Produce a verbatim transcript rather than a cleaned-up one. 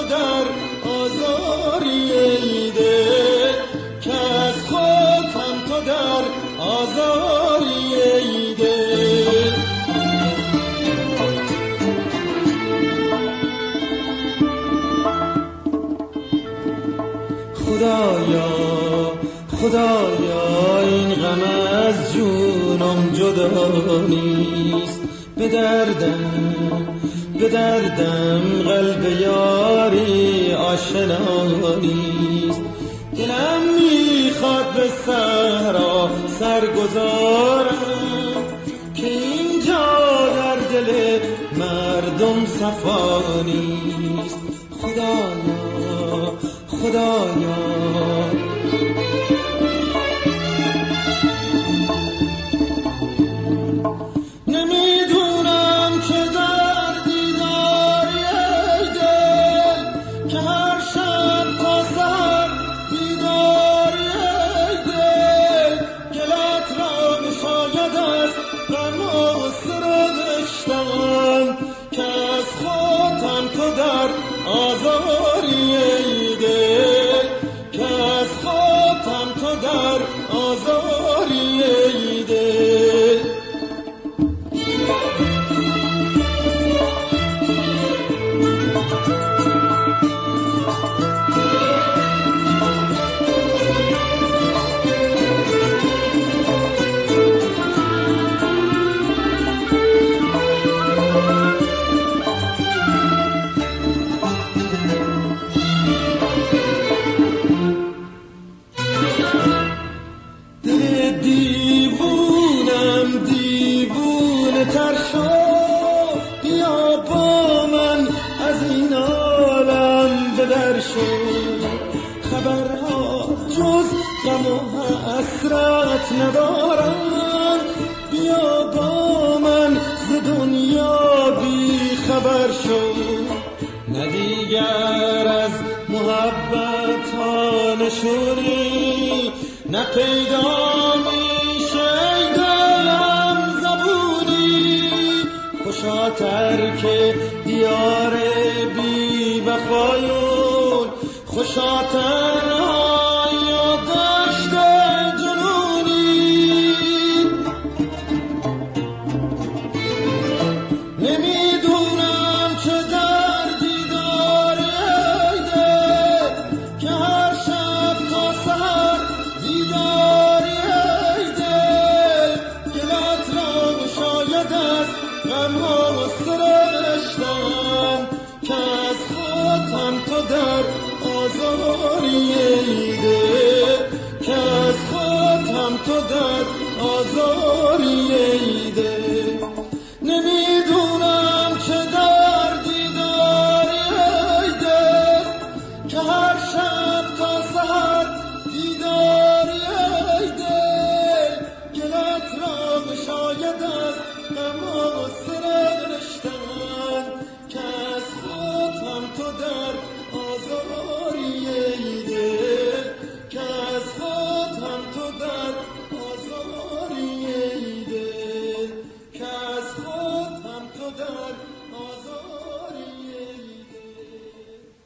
تو در آزاری ای دل، که از خودم تو در آزاری ای دل. خدایا خدایا این غم از جونم جدا نیست، به دردم به دردم قلب یاری آشنا نیست. دلم میخواد به صحرا سر گذارم، که اینجا در دل مردم صفا نیست. خدایا خدایا نمیدونم که در دیداری ای دل، که هر شب تا سحر بیداری ای دل، گلت را نشاید از غم و سرشتم، که از خودم تو در آزاری ای دل، که از خودم تو در آزاری ای دل. دیوونم دیوونه تر شو، بیا با من از این عالم به در شو. خبرها جز غم و حسرت ندارم، بیا با من ز دنیا بی خبر شو. نه دیگر از محبت ها نشونی، نه پیدا میشه دلم زبونی. خوشاتر که دیار بی وفایون، خوشاتر یادداشت جنونی. نمیدونم که در دیدار ای دل، که هر شب تا سحر دیداری ای دل، گلت را شاید از غم ها سرشتم، که از خودم تو در آزاری ای دل، که از خودم تو در آزاری ای دل.